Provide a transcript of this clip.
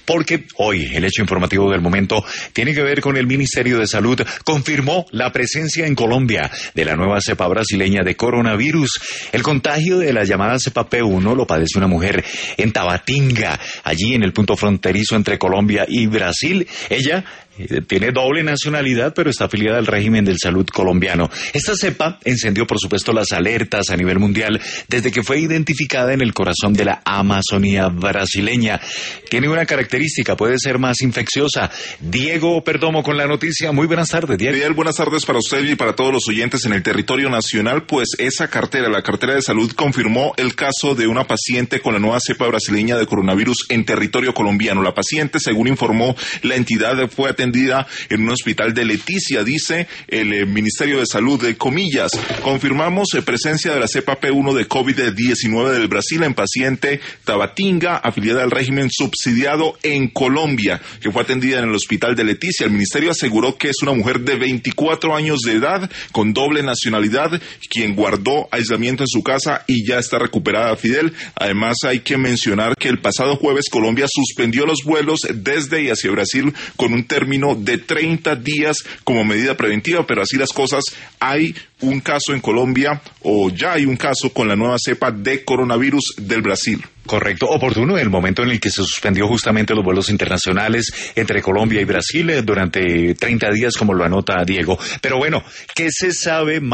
porque hoy el hecho informativo del momento tiene que ver con el Ministerio de Salud. Confirmó la presencia en Colombia de la nueva cepa brasileña de coronavirus. El contagio de la llamada cepa P1 lo padece una mujer en Tabatinga, allí en el punto fronterizo entre Colombia y Brasil. Ella tiene doble nacionalidad, pero está afiliada al régimen del salud colombiano. Esta cepa encendió, por supuesto, las alertas a nivel mundial desde que fue identificada en el corazón de la Amazonía brasileña. Tiene una característica, puede ser más infecciosa. Diego Perdomo con la noticia. Muy buenas tardes, Diego. Miguel, buenas tardes para usted y para todos los oyentes en el territorio nacional. Pues esa cartera, la cartera de salud, confirmó el caso de una paciente con la nueva cepa brasileña de coronavirus en territorio colombiano. La paciente, según informó la entidad, fue atendida en un hospital de Leticia, dice el Ministerio de Salud, de comillas. Confirmamos presencia de la cepa P1 de COVID-19 del Brasil en paciente Tabatinga, afiliada al régimen subsidiado en Colombia, que fue atendida en el hospital de Leticia. El ministerio aseguró que es una mujer de 24 años de edad, con doble nacionalidad, quien guardó aislamiento en su casa y ya está recuperada, Fidel. Además, hay que mencionar que el pasado jueves Colombia suspendió los vuelos desde y hacia Brasil con un término de 30 días como medida preventiva, pero así las cosas, hay un caso en Colombia, o ya hay un caso con la nueva cepa de coronavirus del Brasil. Correcto, oportuno el momento en el que se suspendió justamente los vuelos internacionales entre Colombia y Brasil durante 30 días, como lo anota Diego. Pero bueno, ¿qué se sabe más?